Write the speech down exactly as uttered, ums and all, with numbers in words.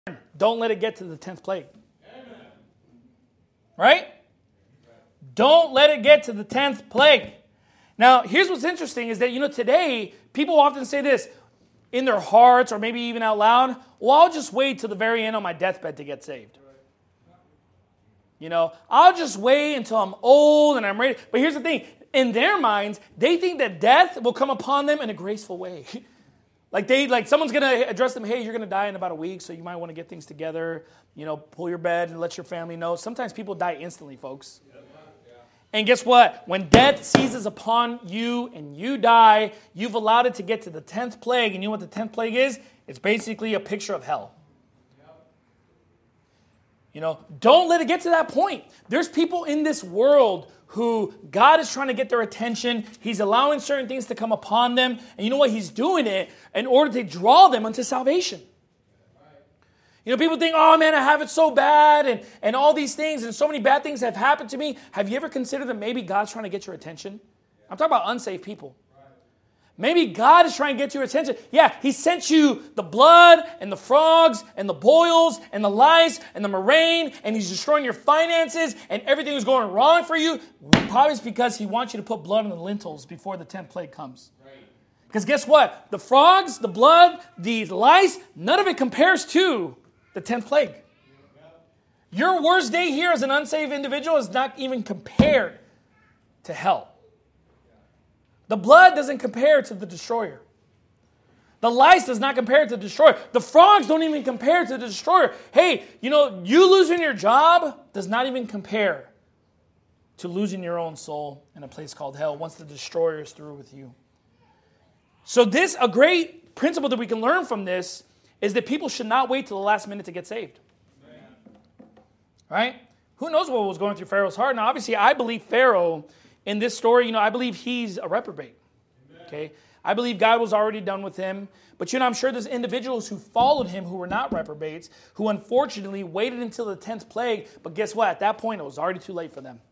Don't let it get to the tenth plague. Right? Don't let it get to the tenth plague. Now, here's what's interesting is that, you know, today, people often say this in their hearts or maybe even out loud, well, I'll just wait till the very end on my deathbed to get saved. You know, I'll just wait until I'm old and I'm ready. But here's the thing. In their minds, they think that death will come upon them in a graceful way. Like they, like someone's going to address them, hey, you're going to die in about a week, so you might want to get things together, you know, pull your bed and let your family know. Sometimes people die instantly, folks. And guess what? When death seizes upon you and you die, you've allowed it to get to the tenth plague. And you know what the tenth plague is? It's basically a picture of hell. You know, don't let it get to that point. There's people in this world who God is trying to get their attention. He's allowing certain things to come upon them. And you know what? He's doing it in order to draw them unto salvation. You know, people think, oh man, I have it so bad and, and all these things and so many bad things have happened to me. Have you ever considered that maybe God's trying to get your attention? I'm talking about unsaved people. Maybe God is trying to get your attention. Yeah, He sent you the blood and the frogs and the boils and the lice and the murrain, and He's destroying your finances and everything is going wrong for you. Probably it's because He wants you to put blood on the lintels before the tenth plague comes. Because guess what? The frogs, the blood, the lice, none of it compares to the tenth plague. Your worst day here as an unsaved individual is not even compared to hell. The blood doesn't compare to the destroyer. The lice does not compare to the destroyer. The frogs don't even compare to the destroyer. Hey, you know, you losing your job does not even compare to losing your own soul in a place called hell once the destroyer is through with you. So this, a great principle that we can learn from this is that people should not wait till the last minute to get saved. Amen. Right? Who knows what was going through Pharaoh's heart? Now, obviously, I believe Pharaoh, in this story, you know, I believe he's a reprobate. Amen. Okay? I believe God was already done with him. But, you know, I'm sure there's individuals who followed him who were not reprobates, who unfortunately waited until the tenth plague. But guess what? At that point, it was already too late for them.